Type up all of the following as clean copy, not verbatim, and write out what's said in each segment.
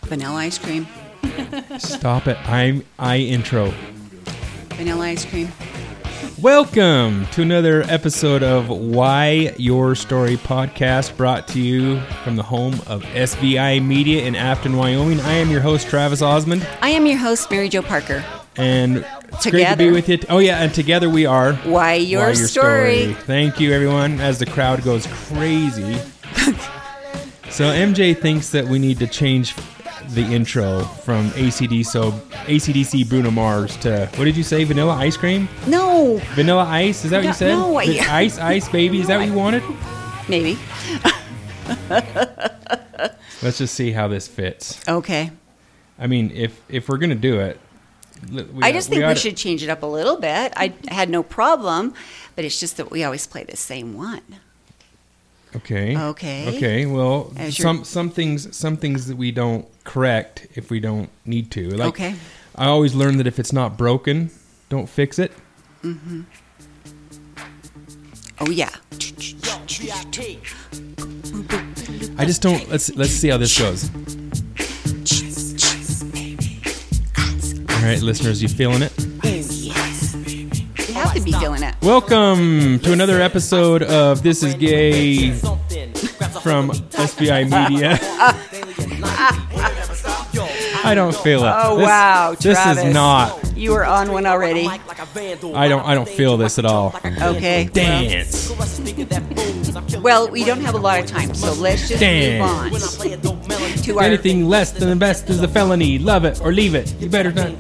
Vanilla ice cream. Stop it. I intro. Vanilla ice cream. Welcome to another episode of Why Your Story podcast, brought to you from the home of SVI Media in Afton, Wyoming. I am your host, Travis Osmond. I am your host, Mary Jo Parker. And it's great to be with you. Oh, yeah, and together we are Why Your Story. Thank you, everyone, as the crowd goes crazy. So MJ thinks that we need to change the intro from AC/DC Bruno Mars to, what did you say, Vanilla Ice Cream? No. Vanilla Ice? Is that what you said? No. Ice, baby? Is that what you wanted? Maybe. Let's just see how this fits. Okay. I mean, if we're going to do it, I just think we should change it up a little bit. I had no problem, but it's just that we always play the same one. Okay. Well, some things that we don't correct if we don't need to. Like, okay. I always learn that if it's not broken, don't fix it. Mm-hmm. Oh yeah. I just don't. Let's see how this goes. All right, listeners, you feeling it? You have to be feeling it. Welcome to another episode of This Is Gay from SVI Media. I don't feel it. Oh, wow, Travis. This is not. You were on one already. I don't feel this at all. Okay. Dance. Well, we don't have a lot of time, so let's just move on. To our Anything less than the best is a felony. Love it or leave it. You better not.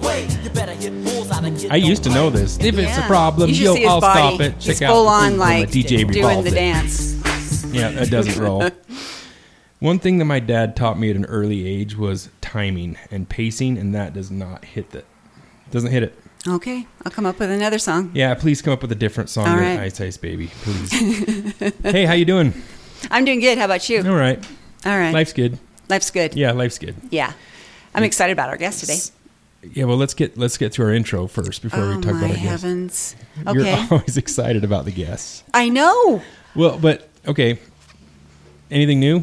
I used to know this. If it's a problem, I'll stop it. Check out full on like DJ doing the dance. Yeah, that doesn't roll. One thing that my dad taught me at an early age was timing and pacing, and that does not hit it. Doesn't hit it. Okay, I'll come up with another song. Yeah, please come up with a different song All than right. Ice Ice Baby, please. Hey, how you doing? I'm doing good. How about you? All right. Life's good. Life's good. Yeah, life's good. Yeah. I'm excited about our guest today. Yeah, well, let's get through our intro first before we talk about our guest. Heavens. Okay. You're always excited about the guests. I know. Well, but, okay. Anything new?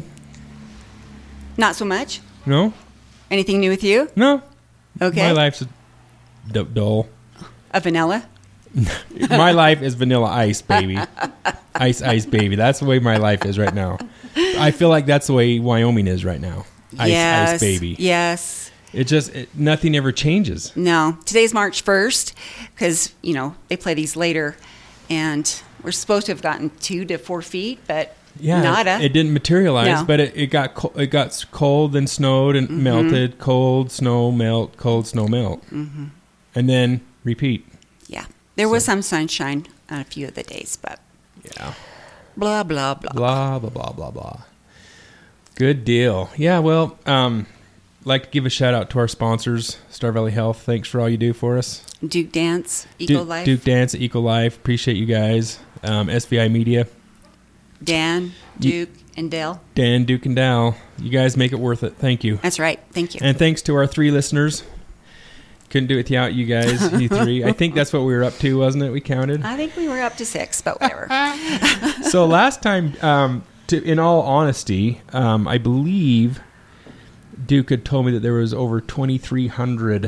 Not so much. No? Anything new with you? No. Okay. My life's dull. A vanilla? My life is Vanilla Ice, baby. Ice, baby. That's the way my life is right now. I feel like that's the way Wyoming is right now. Ice, baby. Yes. Nothing ever changes. No. Today's March 1st because, they play these later. And we're supposed to have gotten 2 to 4 feet, but nada. It didn't materialize, No. but it got cold and snowed and melted. Cold, snow, melt, cold, snow, melt. Mm-hmm. And then repeat. Yeah. There was some sunshine on a few of the days, but yeah. Blah, blah, blah. Blah, blah, blah, blah, blah. Good deal. Yeah, well, like to give a shout out to our sponsors, Star Valley Health. Thanks for all you do for us. Duke Dance, Eco Life. Duke Dance, Eco Life. Appreciate you guys. SVI Media. Dan, Duke, and Dale. Dan, Duke, and Dal. You guys make it worth it. Thank you. That's right. Thank you. And thanks to our 3 listeners. Couldn't do it without you guys, you 3. I think that's what we were up to, wasn't it? We counted. I think we were up to 6, but whatever. So last time, in all honesty, I believe Duke had told me that there was over 2,300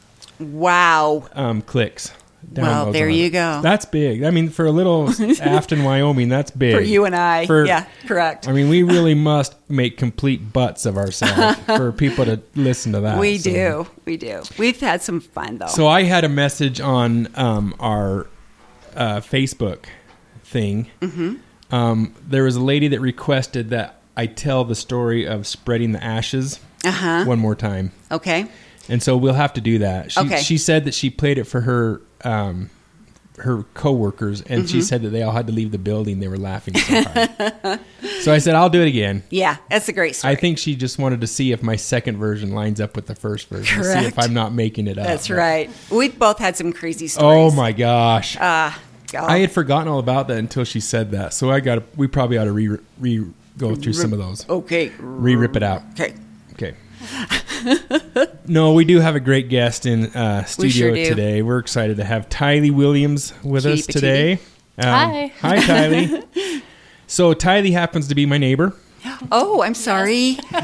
wow clicks. Well, there you go. That's big. I mean, for a little Afton, Wyoming, that's big. For you and I. Yeah, correct. I mean, we really must make complete butts of ourselves for people to listen to that. We do. We've had some fun, though. So I had a message on our Facebook thing. Mm-hmm. There was a lady that requested that I tell the story of spreading the ashes one more time. Okay. And so we'll have to do that. She said that she played it for her coworkers, and she said that they all had to leave the building. They were laughing so hard. So I said, I'll do it again. Yeah, that's a great story. I think she just wanted to see if my second version lines up with the first version. Correct. See if I'm not making it up. That's right. We've both had some crazy stories. Oh my gosh. God. I had forgotten all about that until she said that. So we probably ought to go through some of those. Okay. Rip it out. Okay. No, we do have a great guest in studio today. We're excited to have Tylee Williams with us today. Hi. Hi, Tylee. So Tylee happens to be my neighbor. Oh, I'm sorry.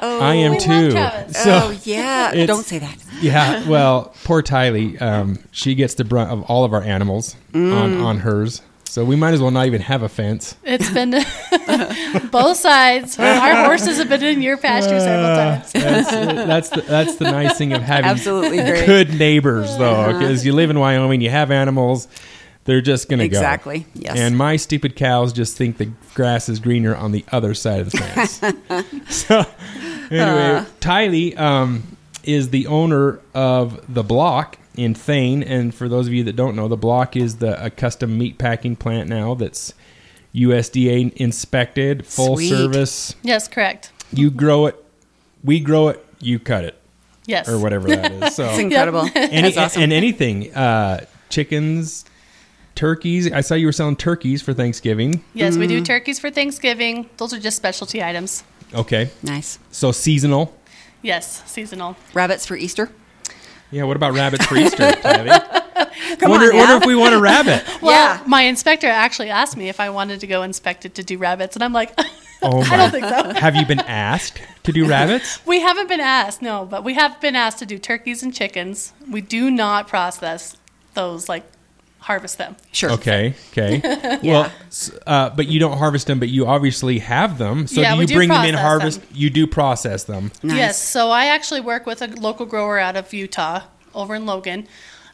I am we too. love Travis. Oh, yeah. Don't say that. Yeah, well, poor Tylee, she gets the brunt of all of our animals on hers. So we might as well not even have a fence. It's been both sides. Our horses have been in your pasture several times. That's the nice thing of having Absolutely great. good neighbors, though, because you live in Wyoming, you have animals, they're just going to go. Exactly, yes. And my stupid cows just think the grass is greener on the other side of the fence. So anyway, Tylee is the owner of The Block in Thane, and for those of you that don't know, The Block is a custom meat packing plant now that's USDA inspected, full Sweet. service. Yes, correct. You grow it, we grow it, you cut it, Yes. or whatever that is. So It's incredible. That's awesome. and anything, chickens, turkeys. I saw you were selling turkeys for Thanksgiving. Yes, we do turkeys for Thanksgiving. Those are just specialty items. Okay, Nice. so seasonal. Yes, seasonal. Rabbits for Easter? Yeah, what about rabbits for Easter, Tylee? Come wonder on now. if we want a rabbit. Well, Yeah. my inspector actually asked me if I wanted to go inspect it to do rabbits, and I'm like, Oh my. I don't think so. Have you been asked to do rabbits? We haven't been asked, no, but we have been asked to do turkeys and chickens. We do not process those, like harvest them. Sure. Okay. Well, but you don't harvest them, but you obviously have them. So Yeah, do we you do bring them in process harvest? them. You do process them. Nice. Yes, so I actually work with a local grower out of Utah, over in Logan,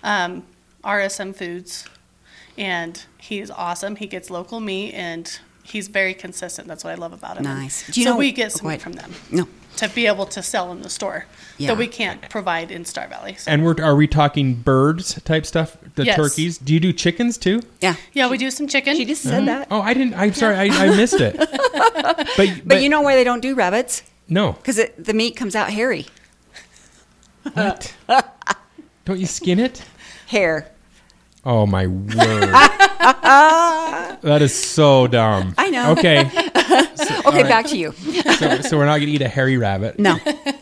RSM Foods, and he's awesome. He gets local meat, and he's very consistent. That's what I love about him. Nice. And Do you so know- we get some go meat ahead. from them No. to be able to sell in the store Yeah. that we can't provide in Star Valley. So. And are we talking birds type stuff? The Yes. turkeys? Do you do chickens too? Yeah. Yeah, we do some chicken. She just said that. Oh, I didn't. I'm sorry. I missed it. But But you know why they don't do rabbits? no. Because the meat comes out hairy. What? Don't you skin it? Hair. Oh my word! That is so dumb. I know. Okay, Okay, back to you. so we're not gonna eat a hairy rabbit. No.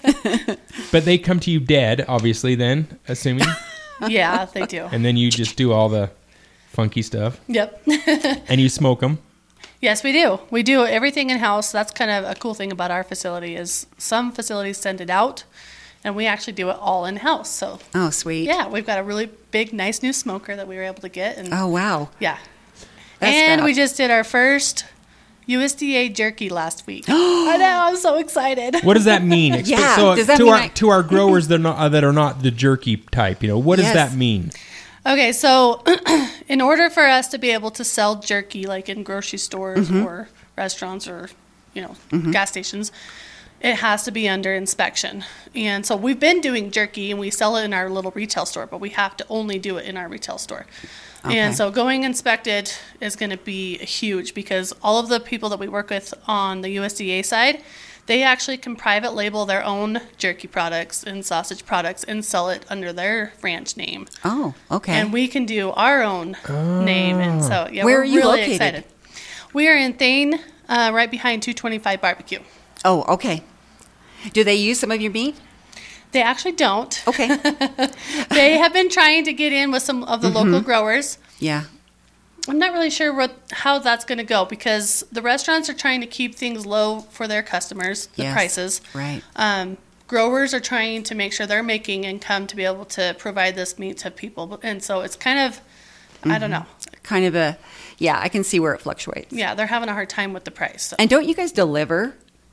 But they come to you dead, obviously. Then, assuming, Yeah, they do. and then you just do all the funky stuff, Yep. and you smoke them. Yes, we do. We do everything in-house. That's kind of a cool thing about our facility is some facilities send it out, and we actually do it all in-house. So, Oh, sweet. yeah, we've got a really big, nice new smoker that we were able to get. And Oh, wow. yeah. That's and fab. we just did our first USDA jerky last week. I know, I'm so excited. What does that mean? Yeah, So does that to mean our to our growers that are not the jerky type, what does Yes. that mean? Okay, so in order for us to be able to sell jerky like in grocery stores or restaurants or, gas stations, it has to be under inspection. And so we've been doing jerky and we sell it in our little retail store, but we have to only do it in our retail store. Okay. And so going inspected is going to be huge because all of the people that we work with on the USDA side, they actually can private label their own jerky products and sausage products and sell it under their ranch name. Oh, okay. And we can do our own name. And so, yeah, Where we're are you really located? excited. We are in Thane, right behind 225 Barbecue. Oh, okay. Do they use some of your meat? They actually don't. Okay. They have been trying to get in with some of the local growers. Yeah. I'm not really sure how that's going to go because the restaurants are trying to keep things low for their customers, the Yes. prices. Right. Growers are trying to make sure they're making income to be able to provide this meat to people. And so it's kind of, I don't know. Kind of I can see where it fluctuates. Yeah, they're having a hard time with the price. So. And don't you guys deliver?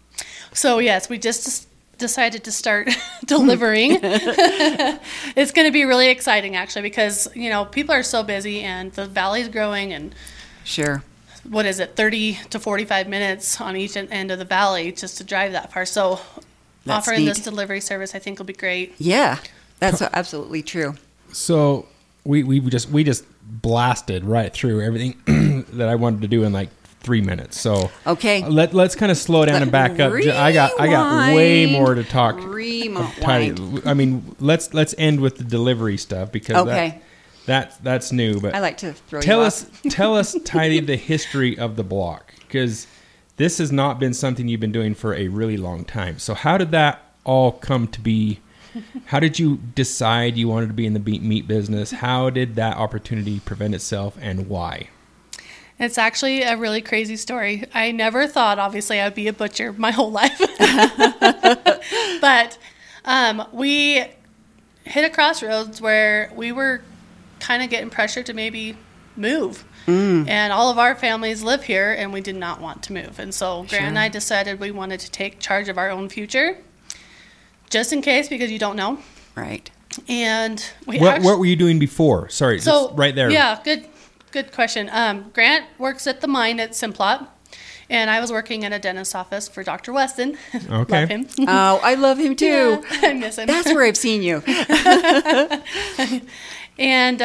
So yes, we just decided to start delivering. It's going to be really exciting actually because, people are so busy and the valley's growing and Sure. 30 to 45 minutes on each end of the valley just to drive that far. So That's offering neat. this delivery service I think will be great. Yeah. That's absolutely true. So we just blasted right through everything that I wanted to do in like 3 minutes. So Okay. let's kind of slow down and back up. I got way more to talk. Rewind. I mean, let's end with the delivery stuff because Okay. that's new. But I like to throw tell you us off. tell us, Tylee, the history of the block because this has not been something you've been doing for a really long time. So how did that all come to be? How did you decide you wanted to be in the meat business? How did that opportunity present itself and why? It's actually a really crazy story. I never thought, obviously, I'd be a butcher my whole life. But we hit a crossroads where we were kind of getting pressure to maybe move. And all of our families live here, and we did not want to move. And so Grant and I decided we wanted to take charge of our own future, just in case, because you don't know. Right. And what were you doing before? Sorry, so just right there. Yeah, good question. Grant works at the mine at Simplot, and I was working at a dentist's office for Dr. Weston. Okay. Love him. Oh, I love him too. Yeah, I miss him. That's where I've seen you. And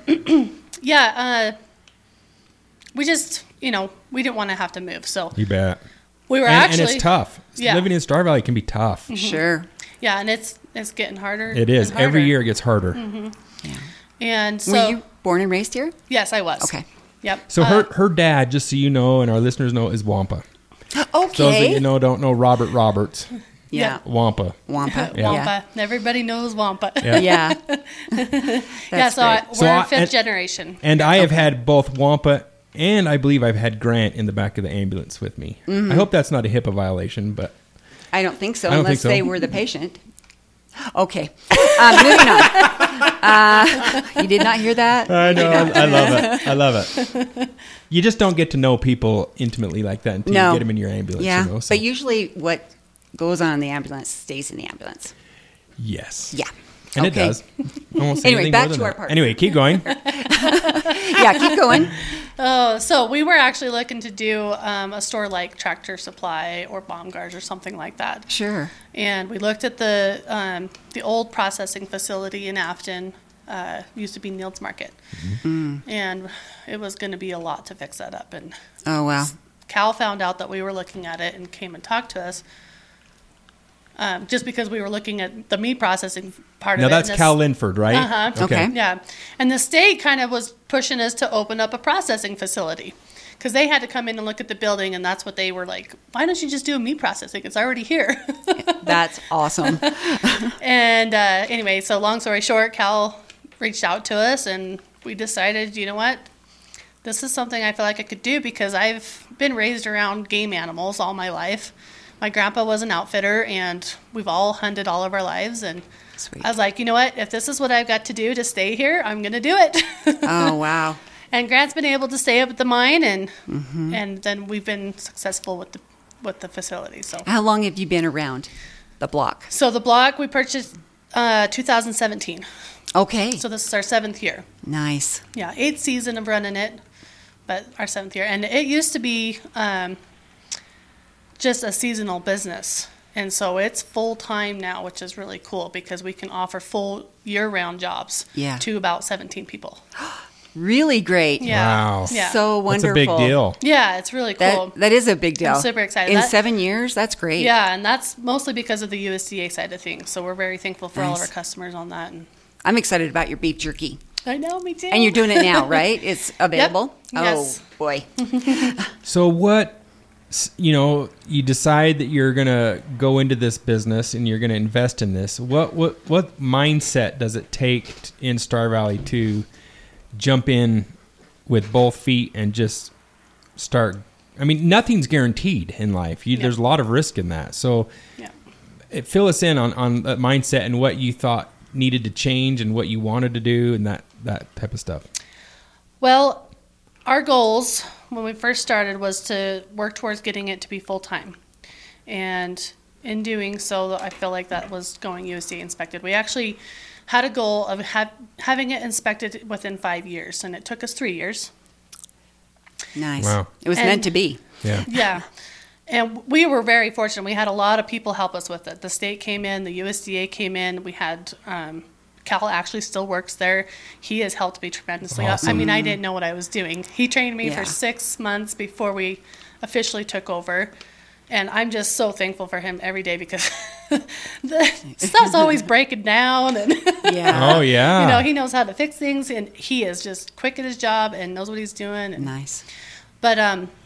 we just, we didn't want to have to move. So You bet. we were And it's tough. Yeah. Living in Star Valley can be tough. Sure. Yeah, and it's getting harder. It is. and harder. Every year it gets harder. Yeah. And so, Were you born and raised here? yes, I was. Okay. Yep. So her dad, just so you know, and our listeners know, is Wampa. Okay. Those that you know don't know Robert Roberts. Yeah. Wampa. Wampa. Yeah. Wampa. Everybody knows Wampa. Yeah. Yeah. Yeah, That's so great. we're So fifth generation. And I have had both Wampa and I believe I've had Grant in the back of the ambulance with me. I hope that's not a HIPAA violation, but I don't think so, I don't unless think so. they were the patient. Okay. Moving on. You did not hear that? I know. I love it. I love it. You just don't get to know people intimately like that until No. you get them in your ambulance. Yeah. You know, so. But usually what goes on in the ambulance stays in the ambulance. Yes. Yeah. And Okay. it does. I won't say Anyway, anything back more than to our that. part. Anyway, keep going. Yeah, keep going. Oh, so we were actually looking to do a store like Tractor Supply or Baumgars or something like that. Sure. And we looked at the old processing facility in Afton. Used to be Neil's Market. And it was going to be a lot to fix that up. And Oh, wow. Cal found out that we were looking at it and came and talked to us. Just because we were looking at the meat processing part Now of it. that's Cal Linford, right? Uh-huh. Okay. Yeah. And the state kind of was pushing us to open up a processing facility because they had to come in and look at the building, and that's what they were like, why don't you just do a meat processing? It's already here. That's awesome. And anyway, so long story short, Cal reached out to us, and we decided, you know what? This is something I feel like I could do because I've been raised around game animals all my life. My grandpa was an outfitter, and we've all hunted all of our lives. And Sweet. I was like, you know what? If this is what I've got to do to stay here, I'm going to do it. Oh, wow. And Grant's been able to stay up at the mine, and then we've been successful with the facility. So How long have you been around the block? the block we purchased 2017. Okay. So this is our 7th year. Nice. Yeah, 8th season of running it, but our 7th year. And it used to be just a seasonal business. And so it's full-time now, which is really cool because we can offer full year-round jobs Yeah. to about 17 people. Really great. Yeah. Wow. Yeah. So That's a wonderful. big deal. Yeah, it's really cool. That is a big deal. I'm super excited. In That- 7 years, that's great. Yeah, and that's mostly because of the USDA side of things. So we're very thankful for all of Nice. our customers on that. And I'm excited about your beef jerky. I know, me too. And you're doing it now, right? It's available? Yes. Oh, boy. So you decide that you're going to go into this business and you're going to invest in this. What mindset does it take in Star Valley to jump in with both feet and just start? I mean, nothing's guaranteed in life. There's a lot of risk in that. So Yeah. fill us in on that mindset and what you thought needed to change and what you wanted to do and that type of stuff. Well, our goals when we first started was to work towards getting it to be full-time. And in doing so, I feel like that was going USDA inspected. We actually had a goal of having it inspected within 5 years, and it took us 3 years. Nice. Wow. It was And- meant to be. Yeah. Yeah. And we were very fortunate. We had a lot of people help us with it. The state came in, the USDA came in. We had Cal actually still works there. He has helped me tremendously. Awesome. I mean, I didn't know what I was doing. He trained me Yeah. for 6 months before we officially took over. And I'm just so thankful for him every day because the stuff's always breaking down. And Yeah. Oh, yeah. he knows how to fix things. And he is just quick at his job and knows what he's doing. And Nice. but,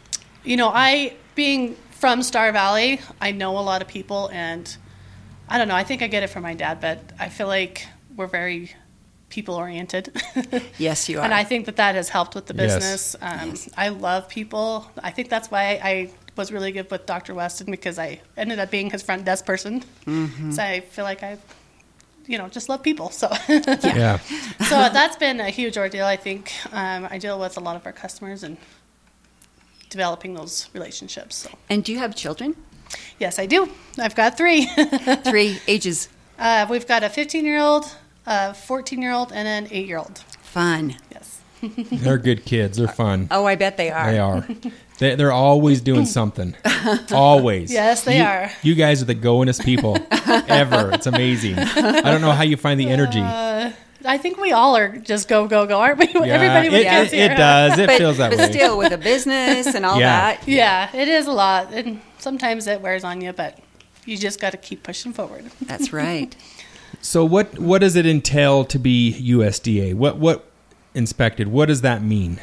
I, being from Star Valley, I know a lot of people, and I don't know, I think I get it from my dad, but I feel like we're very people-oriented. Yes, you are. And I think that has helped with the Yes. business. I love people. I think that's why I was really good with Dr. Weston because I ended up being his front desk person. So I feel like I, just love people. So Yeah. so that's been a huge ordeal. I think I deal with a lot of our customers and developing those relationships. So. And do you have children? Yes, I do. I've got 3. 3 ages. We've got a 15-year-old, a 14-year-old, and an 8-year-old. Fun. Yes. They're good kids. They're fun. Oh, I bet they are. They are. They're always doing something. Always. Yes, they are. You guys are the goingest people ever. It's amazing. I don't know how you find the energy. I think we all are just go, aren't we? Yeah, Everybody with kids here. it does. It feels that but way. still, with a business and all Yeah. that. Yeah, it is a lot. And sometimes it wears on you, but you just got to keep pushing forward. That's right. So what does it entail to be USDA? What inspected? What does that mean?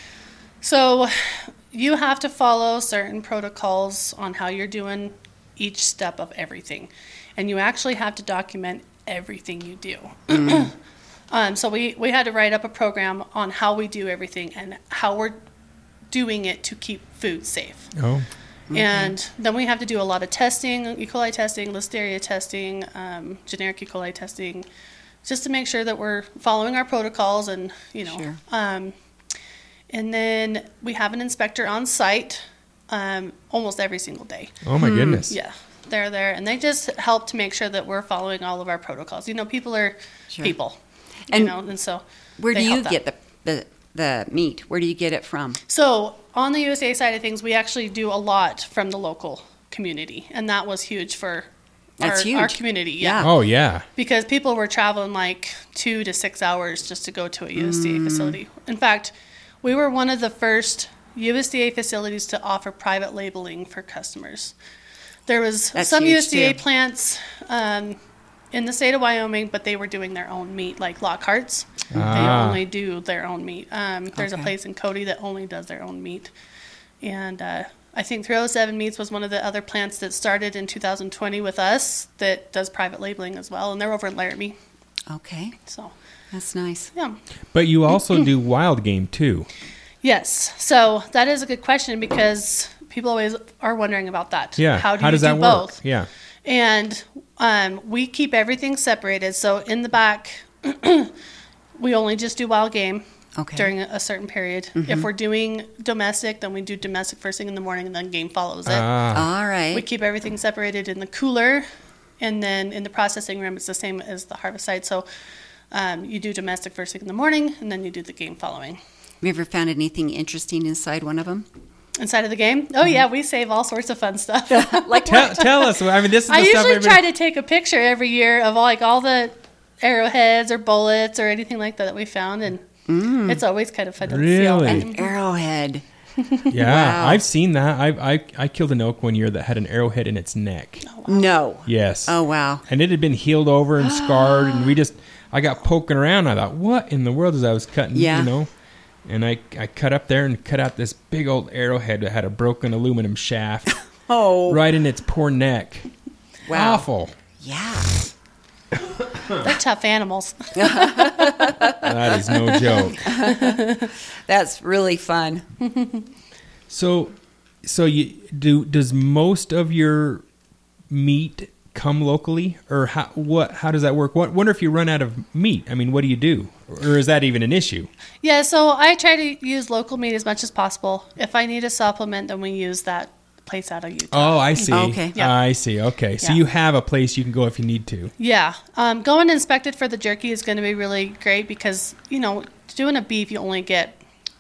So you have to follow certain protocols on how you're doing each step of everything. And you actually have to document everything you do. So we had to write up a program on how we do everything and how we're doing it to keep food safe. Oh. And then we have to do a lot of testing, E. coli testing, Listeria testing, generic E. coli testing, just to make sure that we're following our protocols and, Sure. And then we have an inspector on site almost every single day. Oh my goodness. Yeah, they're there, and they just help to make sure that we're following all of our protocols. People are Sure. people, And and so Where do they you help get the meat? Where do you get it from? So on the USA side of things, we actually do a lot from the local community, and that was huge for That's our huge. community. Yeah. Oh yeah. Because people were traveling like 2 to 6 hours just to go to a USDA facility. In fact, we were one of the first USDA facilities to offer private labeling for customers. There was That's some huge, USDA too. plants in the state of Wyoming, but they were doing their own meat, like Lockhart's. They only do their own meat. There's a Okay. place in Cody that only does their own meat. And I think 307 Meats was one of the other plants that started in 2020 with us that does private labeling as well, and they're over in Laramie. Okay, So, that's nice. yeah. But you also do wild game too. Yes. So that is a good question because people always are wondering about that. Yeah. How do you does do that both? work? Yeah. And we keep everything separated. So in the back, we only just do wild game Okay. during a certain period. If we're doing domestic, then we do domestic first thing in the morning, and then game follows it. All right. We keep everything separated in the cooler, and then in the processing room, it's the same as the harvest side. So you do domestic first thing in the morning, and then you do the game following. Have you ever found anything interesting inside one of them? Inside of the game? Oh, yeah, we save all sorts of fun stuff. Like Tell us. I mean, this is the I stuff. usually try to take a picture every year of all the arrowheads or bullets or anything like that we found, and it's always kind of fun to see all Really? that. an arrowhead. Yeah, Wow. I've seen that. I killed an elk one year that had an arrowhead in its neck. No. Yes. Oh, wow. And it had been healed over and scarred, and I got poking around. I thought, what in the world? As I was cutting, Yeah. and I cut up there and cut out this big old arrowhead that had a broken aluminum shaft Oh, right in its poor neck. wow. Awful. Yeah. They're tough animals. That is no joke. That's really fun. So does most of your meat come locally, or how does that work? Wonder if you run out of meat. I mean, what do you do, or is that even an issue? Yeah, so I try to use local meat as much as possible. If I need a supplement, then we use that place out of Utah. Oh, I see. Okay. Yeah. I see. Okay, so Yeah. you have a place you can go if you need to. Yeah, going inspected for the jerky is going to be really great because, doing a beef, you only get,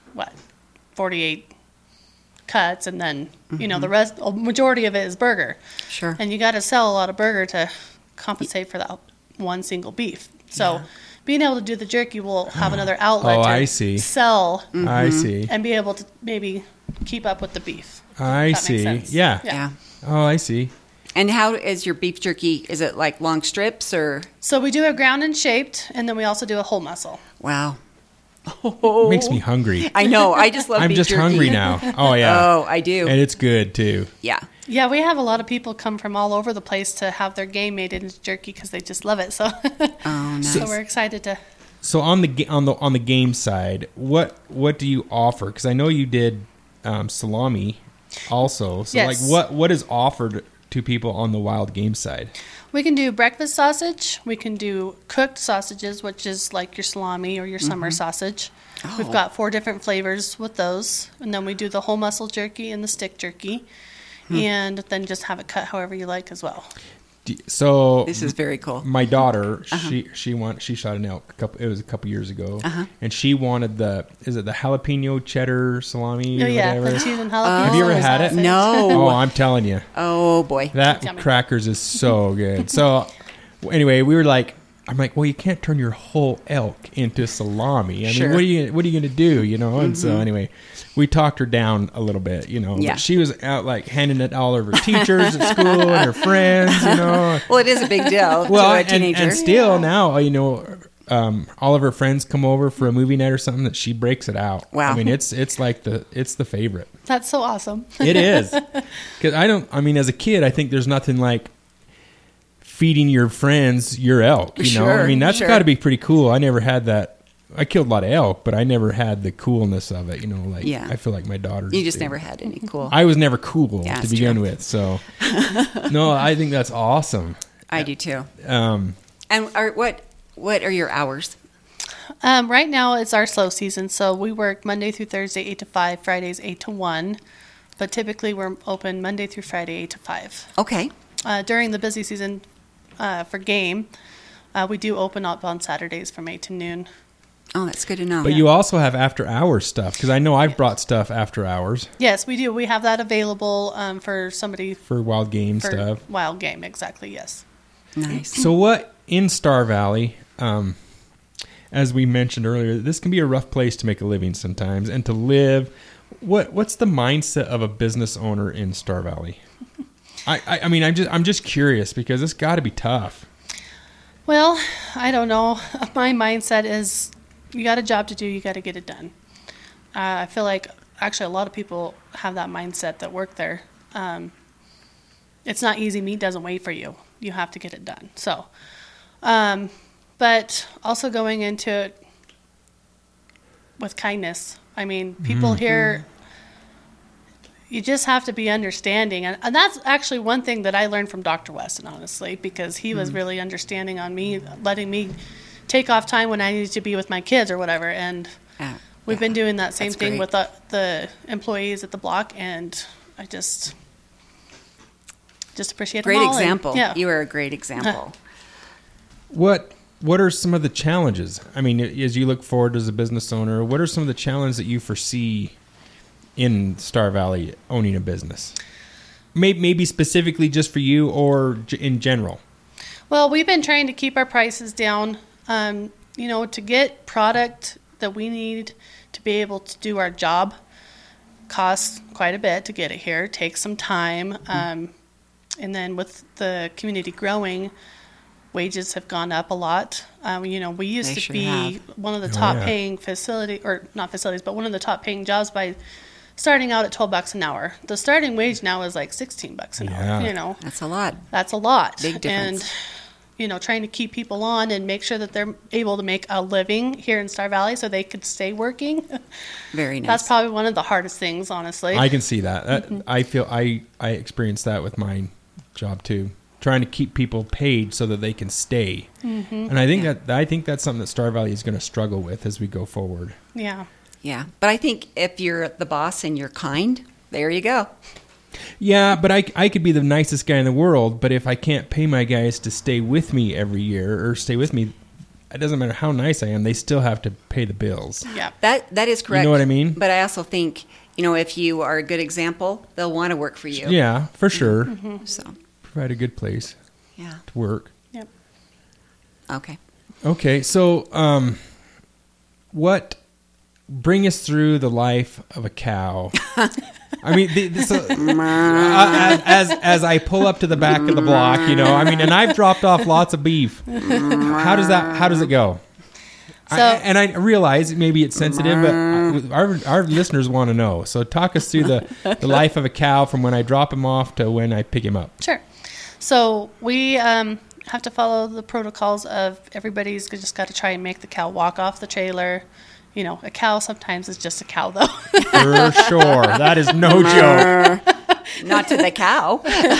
48 cuts, and then, the rest, a majority of it is burger. Sure. And you got to sell a lot of burger to compensate for that one single beef. So being able to do the jerky will have another outlet Oh, to I see. sell I see. and be able to maybe keep up with the beef. I That makes see. sense. Yeah. Yeah. Oh, I see. And how is your beef jerky? Is it like long strips or? So we do a ground and shaped, and then we also do a whole muscle. Wow. It makes me hungry. I know. I just love I'm beef just jerky. hungry now. Oh yeah. Oh, I do. And it's good too. Yeah. Yeah, we have a lot of people come from all over the place to have their game made into jerky because they just love it. So, Oh, nice. so we're excited to. So on the game side, what do you offer? Because I know you did salami. also. So Yes. like what is offered to people on the wild game side? We can do breakfast sausage. We can do cooked sausages, which is like your salami or your summer sausage. Oh. We've got 4 different flavors with those. And then we do the whole muscle jerky and the stick jerky. And then just have it cut however you like as well. So This is very cool. my daughter, she shot an elk a couple years ago, and she wanted the jalapeno cheddar salami Oh, or yeah, whatever. the cheese and jalapeno. Have you ever had it? sausage. No. Oh, I'm telling you, Oh boy. that Yummy. crackers is so good. So anyway, I'm like, well, you can't turn your whole elk into salami. I Sure. mean, what are you going to do, you know? And so anyway, we talked her down a little bit, you know. Yeah. But she was out like handing it all over teachers at school and her friends, you know. Well, it is a big deal Well, to a teenager. and still now, you know, all of her friends come over for a movie night or something that she breaks it out. Wow. I mean, it's the favorite. That's so awesome. It is. Because as a kid, I think there's nothing like feeding your friends your elk, you know? Sure, I mean, that's sure. got to be pretty cool. I never had that. I killed a lot of elk, but I never had the coolness of it, you know, like Yeah. I feel like my daughter. You just never had any cool. I was never cool Yeah, to it's begin true. with, so no, I think that's awesome. I do too. Um, And what are your hours? Right now it's our slow season, so we work Monday through Thursday 8 to 5, Fridays 8 to 1. But typically we're open Monday through Friday 8 to 5. Okay. During the busy season for game, we do open up on Saturdays from 8 to noon. Oh, that's good to know. But you also have after hours stuff, because I know I've brought stuff after hours Yes, we do. We have that available for somebody for wild game for stuff. wild game. Exactly, yes. Nice. So what in Star Valley, as we mentioned earlier, this can be a rough place to make a living sometimes and to live. What's the mindset of a business owner in Star Valley? I mean, I'm just curious because it's got to be tough. Well, I don't know. My mindset is you got a job to do, you got to get it done. I feel like actually a lot of people have that mindset that work there. It's not easy. Meat doesn't wait for you. You have to get it done. So, but also going into it with kindness. I mean, people here, you just have to be understanding. And that's actually one thing that I learned from Dr. Weston, honestly, because he was really understanding on me, letting me take off time when I needed to be with my kids or whatever. And we've been doing that same That's thing great. with the employees at the block. And I just appreciate Great them all. example. And, yeah. You are a great example. What are some of the challenges? I mean, as you look forward as a business owner, what are some of the challenges that you foresee in Star Valley owning a business? Maybe specifically just for you or in general? Well, we've been trying to keep our prices down. To get product that we need to be able to do our job costs quite a bit to get it here. It takes some time. And then with the community growing, wages have gone up a lot. We used They to sure be have. one of the Oh, top yeah. paying but one of the top paying jobs by starting out at $12 an hour. The starting wage now is like $16 an Yeah. hour, That's a lot. That's a lot. Big difference. And, trying to keep people on and make sure that they're able to make a living here in Star Valley so they could stay working. Very nice. That's probably one of the hardest things, honestly. I can see that. I feel I experienced that with my job too. Trying to keep people paid so that they can stay, and I think that's something that Star Valley is going to struggle with as we go forward. Yeah. Yeah. But I think if you're the boss and you're kind, there you go. Yeah, but I could be the nicest guy in the world, but if I can't pay my guys to stay with me every year or stay with me, it doesn't matter how nice I am, they still have to pay the bills. Yeah. That is correct. You know what I mean? But I also think, if you are a good example, they'll want to work for you. Yeah, for sure. So, Provide a good place yeah. to work. Yep. Okay. Okay, so what bring us through the life of a cow? I mean, as I pull up to the back of the block, and I've dropped off lots of beef. How does it go? So- I realize maybe it's sensitive, but our listeners want to know. So talk us through the life of a cow from when I drop him off to when I pick him up. Sure. So we have to follow the protocols of everybody's just got to try and make the cow walk off the trailer, A cow sometimes is just a cow, though. For sure. That is no joke. Not to the cow.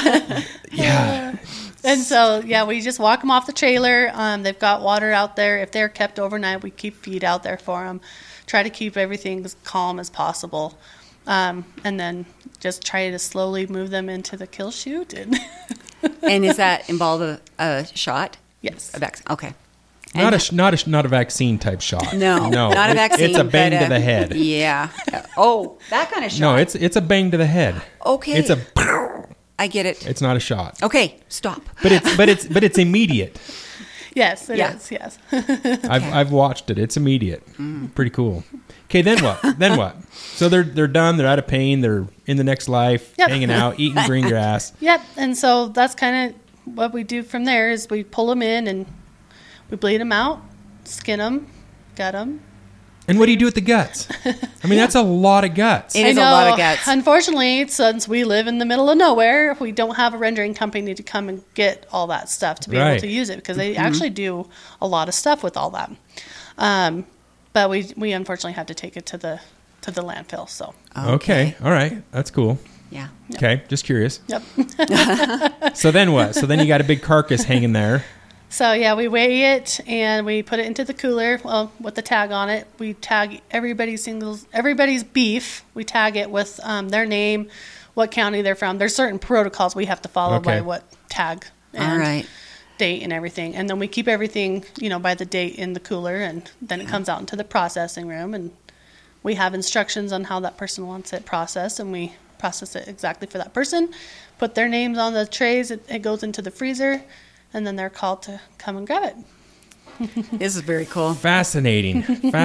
Yeah. And so, we just walk them off the trailer. They've got water out there. If they're kept overnight, we keep feed out there for them. Try to keep everything as calm as possible. And then just try to slowly move them into the kill chute. And Does that involve a shot? yes. A vaccine. Okay. Not a vaccine type shot. No, not a vaccine. It's a bang but to the head. Yeah. Oh, that kind of shot. No, it's a bang to the head. Okay. It's a. I get it. It's not a shot. Okay, stop. But it's immediate. Yes, it is. Yes. I've watched it. It's immediate. Pretty cool. Okay, then what? So they're done. They're out of pain. They're in the next life, Yep. hanging out, eating green grass. Yep. And so that's kind of what we do from there is we pull them in and we bleed them out, skin them, gut them. And what do you do with the guts? I mean, that's a lot of guts. It is a lot of guts. Unfortunately, since we live in the middle of nowhere, we don't have a rendering company to come and get all that stuff to be able to use it because they actually do a lot of stuff with all that. But we unfortunately have to take it to the landfill. So Okay. All right. That's cool. Yeah. Okay. Just curious. yep. So then what? So then you got a big carcass hanging there. So we weigh it and we put it into the cooler. Well, with the tag on it, we tag everybody's beef. We tag it with their name, what county they're from. There's certain protocols we have to follow by what tag and date and everything. And then we keep everything, by the date in the cooler, and then it comes out into the processing room, and we have instructions on how that person wants it processed, and we process it exactly for that person. Put their names on the trays. It goes into the freezer. And then they're called to come and grab it. This is very cool. Fascinating.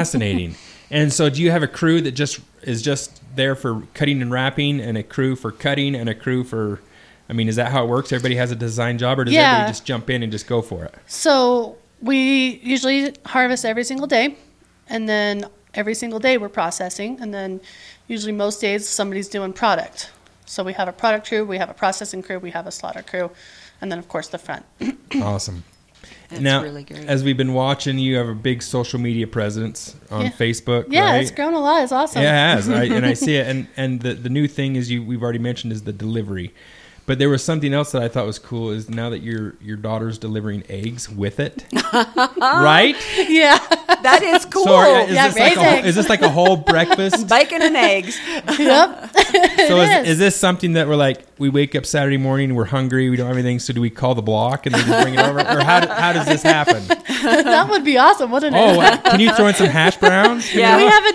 And so do you have a crew that is just there for cutting and wrapping, and a crew for cutting, and a crew for, is that how it works? Everybody has a design job, or does everybody just jump in and just go for it? So we usually harvest every single day, and then every single day we're processing, and then usually most days somebody's doing product. So we have a product crew, we have a processing crew, we have a slaughter crew, and then, of course, the front. Awesome. That's now, really great. as we've been watching, you have a big social media presence on Facebook, Yeah, right? it's grown a lot. It's awesome. Yeah, it has. And I see it. And the new thing is we've already mentioned is the delivery. But there was something else that I thought was cool is now that your daughter's delivering eggs with it, right? Yeah. That is cool. So is this like a whole breakfast? Bacon and eggs. Yep. So is this something that we're like, we wake up Saturday morning, we're hungry, we don't have anything, so do we call the block and they just bring it over? Or how does this happen? That would be awesome, wouldn't it? Oh, can you throw in some hash browns? Yeah. We have a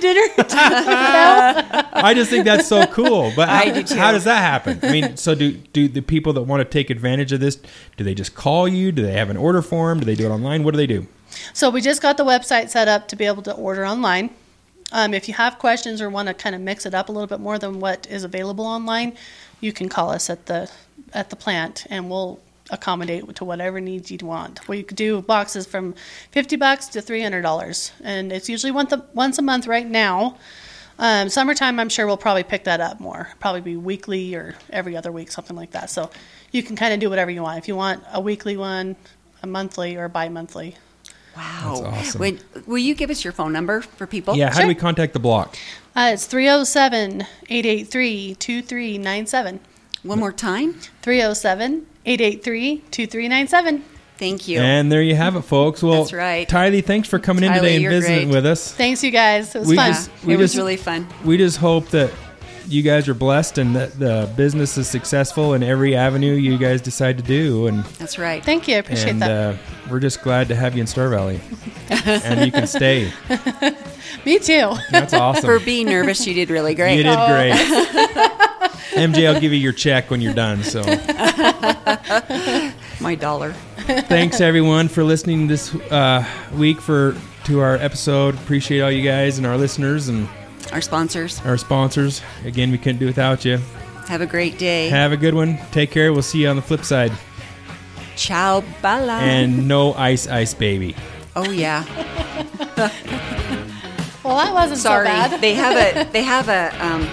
dinner. I just think that's so cool. But I do too. How does that happen? So do the people that want to take advantage of this, do they just call you? Do they have an order form? Do they do it online? What do they do? So we just got the website set up to be able to order online. If you have questions or want to kind of mix it up a little bit more than what is available online, you can call us at the plant, and we'll accommodate to whatever needs you'd want. We could do boxes from $50 to $300, and it's usually once a month right now. Summertime, I'm sure we'll probably pick that up more. Probably be weekly or every other week, something like that. So you can kind of do whatever you want. If you want a weekly one, a monthly, or bi-monthly. Wow. That's awesome. Will you give us your phone number for people? Yeah, how do we contact the block? It's 307-883-2397. One more time. 307-883-2397. Thank you. And there you have it, folks. Well, That's right. Tylee, thanks for coming in Tylee, today and you're visiting great. with us. Thanks, you guys. It was fun. It was really fun. We just hope that you guys are blessed and that the business is successful in every avenue you guys decide to do. And That's right. Thank you. I appreciate that. We're just glad to have you in Star Valley. And you can stay. Me too. That's awesome. For being nervous, you did really great. You did great. MJ, I'll give you your check when you're done. So My dollar. thanks, everyone, for listening this week to our episode. Appreciate all you guys and our listeners and Our sponsors. our sponsors. Again, we couldn't do without you. Have a great day. Have a good one. Take care. We'll see you on the flip side. Ciao, bala. And no ice, baby. Oh yeah. Well, that wasn't Sorry. so bad. They have a